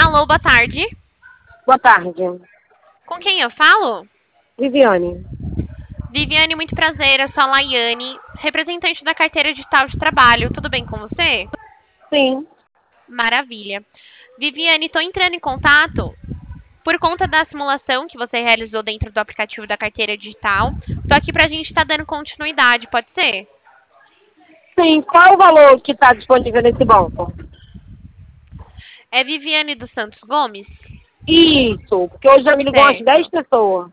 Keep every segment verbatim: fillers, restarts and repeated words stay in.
Alô, boa tarde. Boa tarde. Com quem eu falo? Viviane. Viviane, muito prazer. Eu sou a Laiane, representante da carteira digital de trabalho. Tudo bem com você? Sim. Maravilha. Viviane, estou entrando em contato por conta da simulação que você realizou dentro do aplicativo da carteira digital. Estou aqui para a gente estar dando continuidade, pode ser? Sim. Qual é o valor que está disponível nesse banco? É Viviane dos Santos Gomes? Isso, porque hoje já me ligou umas dez Certo. pessoas.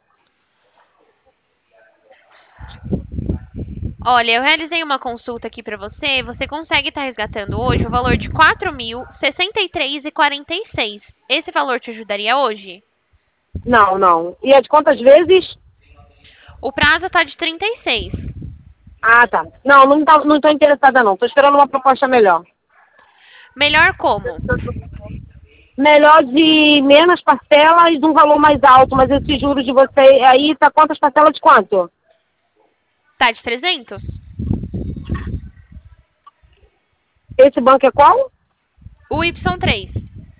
Olha, eu realizei uma consulta aqui para você. Você consegue estar resgatando hoje o valor de quatro mil sessenta e três reais e quarenta e seis centavos. Esse valor te ajudaria hoje? Não, não. E é de quantas vezes? O prazo está de trinta e seis. Ah, tá. Não, não tá, não estou interessada não. Estou esperando uma proposta melhor. Melhor como? Melhor de menos parcelas, um valor mais alto, mas esse juros de você aí tá quantas parcelas de quanto? Tá de trezentos? Esse banco é qual? O Y três.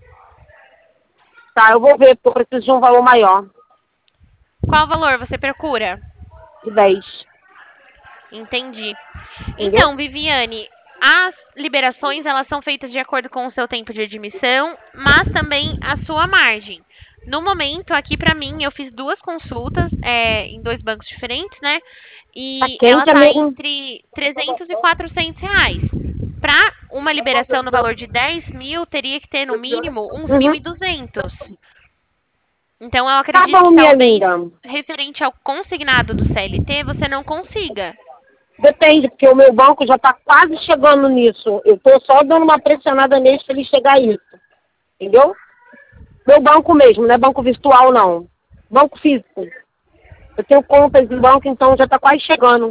Tá, eu vou ver, porque eu preciso de um valor maior. Qual valor você procura? De dez. Entendi. Entendeu? Então, Viviane, as liberações elas são feitas de acordo com o seu tempo de admissão, mas também a sua margem. No momento, aqui para mim, eu fiz duas consultas é, em dois bancos diferentes, né? Tá E ela quente, tá amigo. entre trezentos e quatrocentos reais. Para uma liberação no valor de dez mil, teria que ter no mínimo uns mil e Uhum. duzentos. Então, eu Tá acredito bom, que minha talvez, linda. referente ao consignado do C L T, você não consiga. Depende, porque o meu banco já está quase chegando nisso. Eu estou só dando uma pressionada neles para ele chegar a isso. Entendeu? Meu banco mesmo, não é banco virtual, não. Banco físico. Eu tenho contas em banco, então já está quase chegando.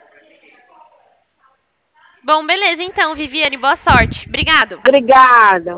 Bom, beleza então, Viviane, boa sorte. Obrigado. Obrigada.